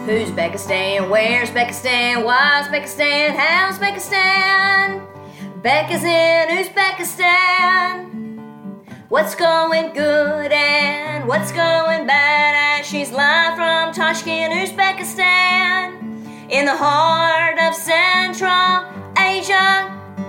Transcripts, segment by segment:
Who's Beckistan? Where's Beckistan? Why's Beckistan? How's Beckistan? Becca's in Uzbekistan. What's going good and what's going bad? And she's live from Tashkent, Uzbekistan, in the heart of Central Asia.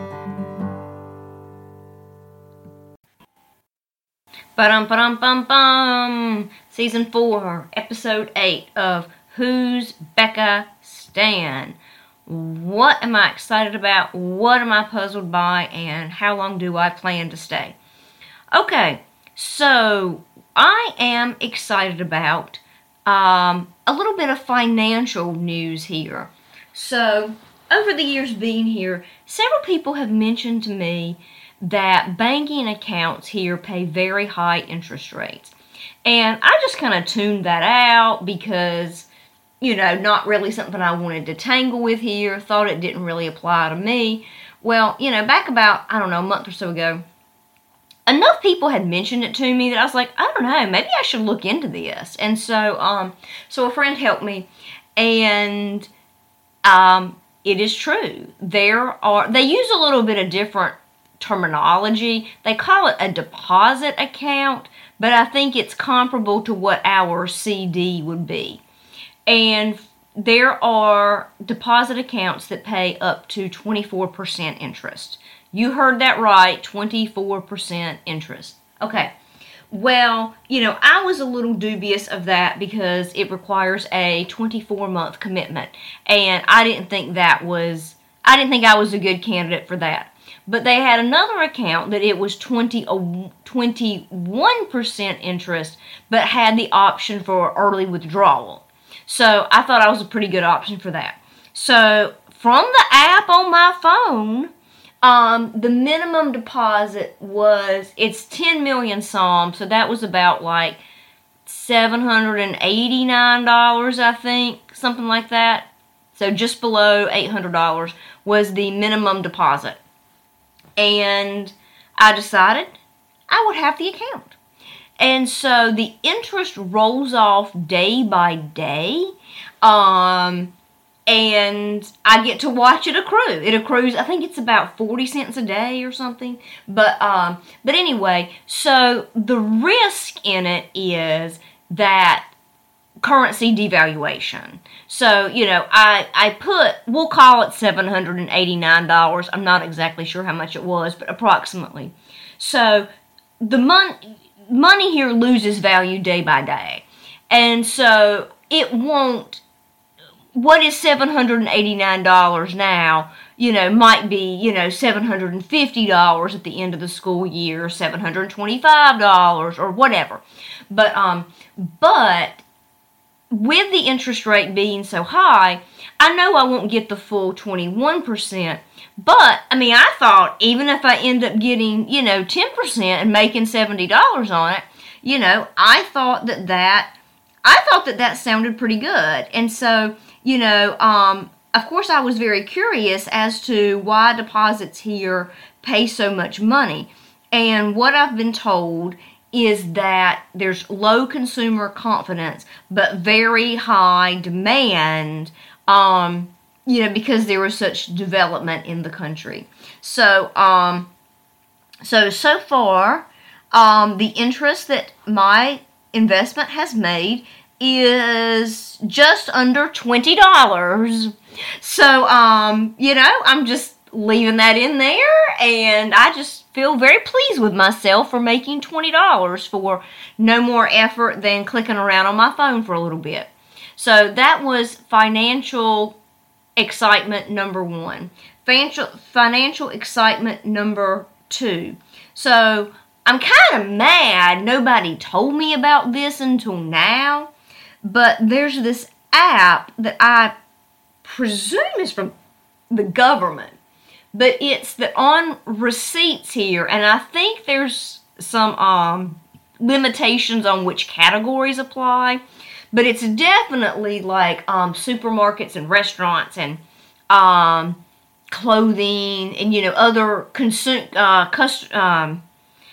Ba-dum-ba-dum-bum-bum. Season 4, Episode 8 of Who's Becca Stan? What am I excited about? What am I puzzled by? And how long do I plan to stay? Okay, so I am excited about a little bit of financial news here. So, over the years being here, several people have mentioned to me that banking accounts here pay very high interest rates. And I just kind of tuned that out because, not really something I wanted to tangle with here. Thought it didn't really apply to me. Well, back about, a month or so ago, enough people had mentioned it to me that I was like, I don't know, maybe I should look into this. And so, so a friend helped me, and it is true. They use a little bit of different terminology. They call it a deposit account, but I think it's comparable to what our CD would be. And there are deposit accounts that pay up to 24% interest. You heard that right, 24% interest. Okay, well, I was a little dubious of that because it requires a 24-month commitment, and I didn't think I was a good candidate for that. But they had another account that it was 21% interest, but had the option for early withdrawal. So I thought I was a pretty good option for that. So from the app on my phone, the minimum deposit it's 10 million SOM, so that was about like $789, I think, something like that. So just below $800 was the minimum deposit. And I decided I would have the account. And so the interest rolls off day by day. And I get to watch it accrue. It accrues, I think it's about 40 cents a day or something. But anyway, so the risk in it is that currency devaluation. So, we'll call it $789. I'm not exactly sure how much it was, but approximately. So the money here loses value day by day. And so it won't, what is $789 now, might be, $750 at the end of the school year, $725 or whatever. But with the interest rate being so high, I know I won't get the full 21%, but, I thought even if I end up getting, 10% and making $70 on it, I thought that sounded pretty good. And so, of course I was very curious as to why deposits here pay so much money. And what I've been told is that there's low consumer confidence, but very high demand, because there was such development in the country. So far, the interest that my investment has made is just under $20. So, I'm just leaving that in there, and I just feel very pleased with myself for making $20 for no more effort than clicking around on my phone for a little bit. So that was financial excitement number 1. Financial excitement number 2. So I'm kind of mad nobody told me about this until now, but there's this app that I presume is from the government. But it's on receipts here, and I think there's some limitations on which categories apply. But it's definitely like supermarkets and restaurants and clothing and other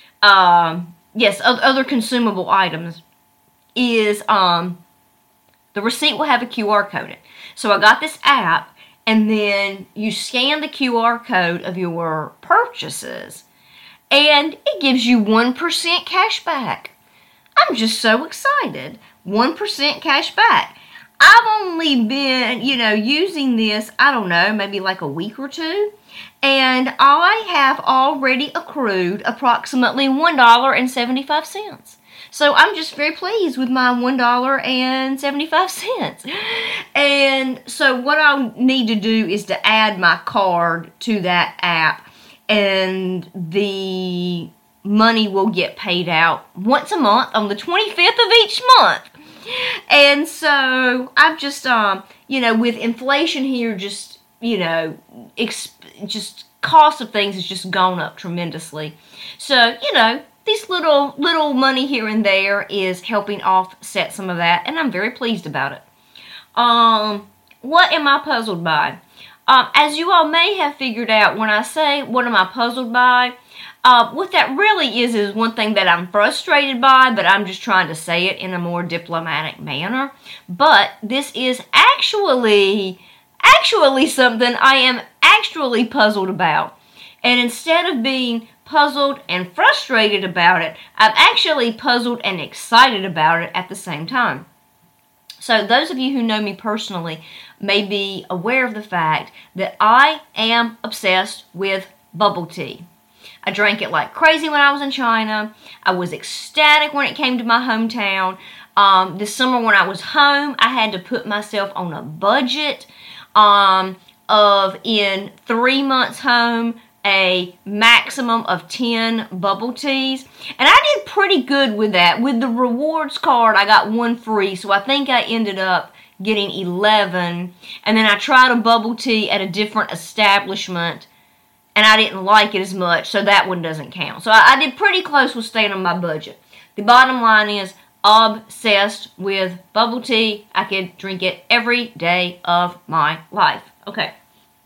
other consumable items is The receipt will have a QR code in it. So I got this app, and then you scan the QR code of your purchases, and it gives you 1% cash back. I'm just so excited. 1% cash back. I've only been, using this, I don't know, maybe like a week or two. And I have already accrued approximately $1.75. So I'm just very pleased with my $1.75. And so what I'll need to do is to add my card to that app, and the money will get paid out once a month on the 25th of each month. And so I've just, with inflation here, just cost of things has just gone up tremendously. So, this little money here and there is helping offset some of that, and I'm very pleased about it. What am I puzzled by? As you all may have figured out, when I say what am I puzzled by, what that really is one thing that I'm frustrated by, but I'm just trying to say it in a more diplomatic manner. But this is actually something I am actually puzzled about. And instead of being puzzled and frustrated about it, I'm actually puzzled and excited about it at the same time. So those of you who know me personally may be aware of the fact that I am obsessed with bubble tea. I drank it like crazy when I was in China. I was ecstatic when it came to my hometown. This summer when I was home, I had to put myself on a budget of, in 3 months home, a maximum of 10 bubble teas. And I did pretty good with that. With the rewards card, I got 1 free, so I think I ended up getting 11. And then I tried a bubble tea at a different establishment, and I didn't like it as much, so that one doesn't count. So I did pretty close with staying on my budget. The bottom line is, obsessed with bubble tea. I could drink it every day of my life. Okay.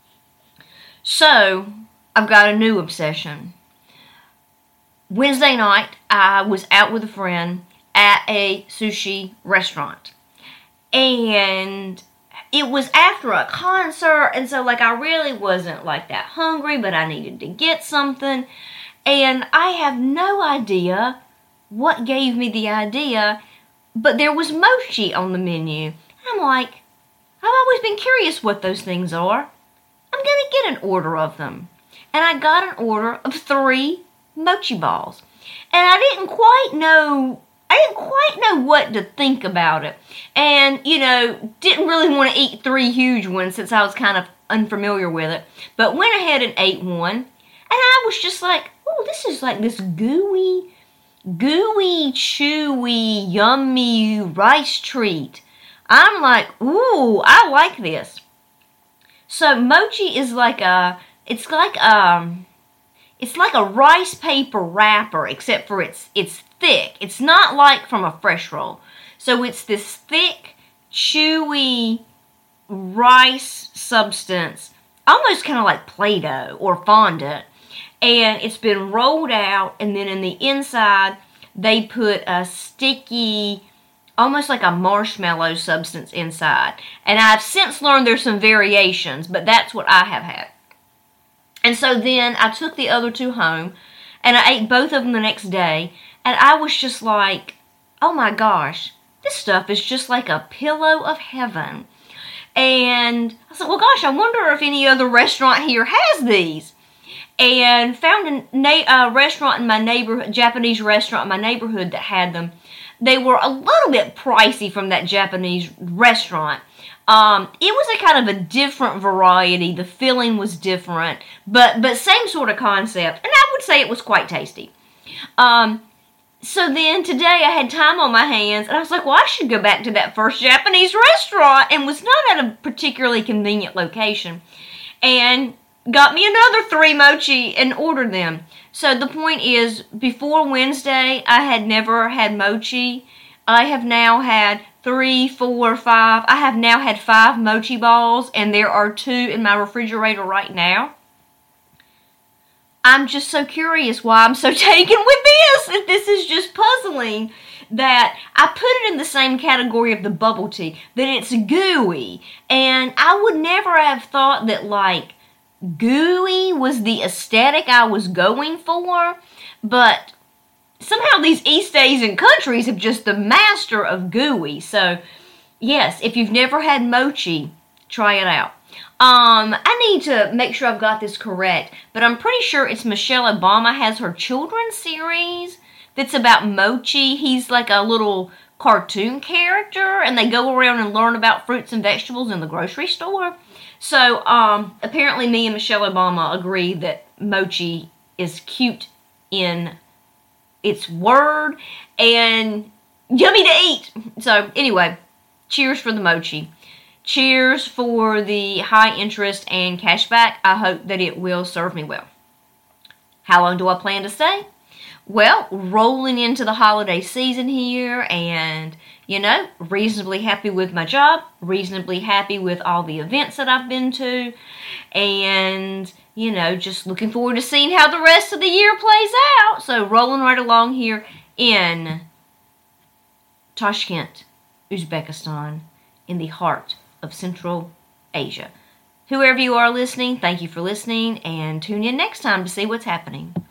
So, I've got a new obsession. Wednesday night, I was out with a friend at a sushi restaurant. And it was after a concert, and so I really wasn't that hungry, but I needed to get something. And I have no idea what gave me the idea, but there was mochi on the menu. And I'm like, I've always been curious what those things are. I'm gonna get an order of them. And I got an order of 3 mochi balls. And I didn't quite know what to think about it. And, didn't really want to eat 3 huge ones since I was kind of unfamiliar with it. But went ahead and ate one. And I was just like, oh, this is this gooey, chewy, yummy rice treat. I'm like, ooh, I like this. So mochi is it's like a rice paper wrapper, except for it's thick. It's not like from a fresh roll. So it's this thick, chewy rice substance, almost kind of like Play-Doh or fondant. And it's been rolled out, and then in the inside, they put a sticky, almost like a marshmallow substance inside. And I've since learned there's some variations, but that's what I have had. And so then I took the other 2 home, and I ate both of them the next day, and I was just like, oh my gosh, this stuff is just like a pillow of heaven. And I said, well gosh, I wonder if any other restaurant here has these. And found a restaurant in my neighborhood, Japanese restaurant in my neighborhood that had them. They were a little bit pricey from that Japanese restaurant. It was a kind of a different variety. The filling was different, but same sort of concept. And I would say it was quite tasty. So then today I had time on my hands, and I was like, well, I should go back to that first Japanese restaurant, and was not at a particularly convenient location. And got me another 3 mochi and ordered them. So the point is, before Wednesday, I had never had mochi. I have now had 3, 4, 5. I have now had 5 mochi balls, and there are 2 in my refrigerator right now. I'm just so curious why I'm so taken with this, if this is just puzzling. that I put it in the same category of the bubble tea, that it's gooey. And I would never have thought that, like, gooey was the aesthetic I was going for, but somehow these East Asian countries have just the master of gooey. So, yes, if you've never had mochi, try it out. I need to make sure I've got this correct, but I'm pretty sure it's Michelle Obama has her children's series that's about mochi. He's like a little cartoon character, and they go around and learn about fruits and vegetables in the grocery store. So, apparently me and Michelle Obama agree that mochi is cute in its word and yummy to eat. So, anyway, cheers for the mochi. Cheers for the high interest and cashback. I hope that it will serve me well. How long do I plan to stay? Well, rolling into the holiday season here, and, reasonably happy with my job, reasonably happy with all the events that I've been to, and, just looking forward to seeing how the rest of the year plays out. So, rolling right along here in Tashkent, Uzbekistan, in the heart of Central Asia. Whoever you are listening, thank you for listening, and tune in next time to see what's happening.